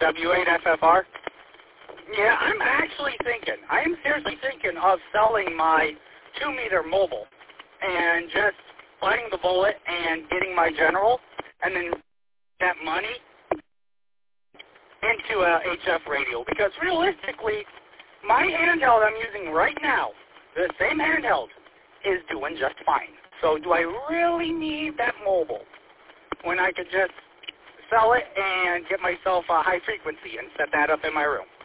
W8FFR? Yeah, I'm actually thinking, I am seriously thinking of selling my 2-meter mobile and just biting the bullet and getting my General and then that money into a HF radio. Because realistically, my handheld I'm using right now, the same handheld, is doing just fine. So do I really need that mobile when I could just sell it and get myself a high frequency and set that up in my room?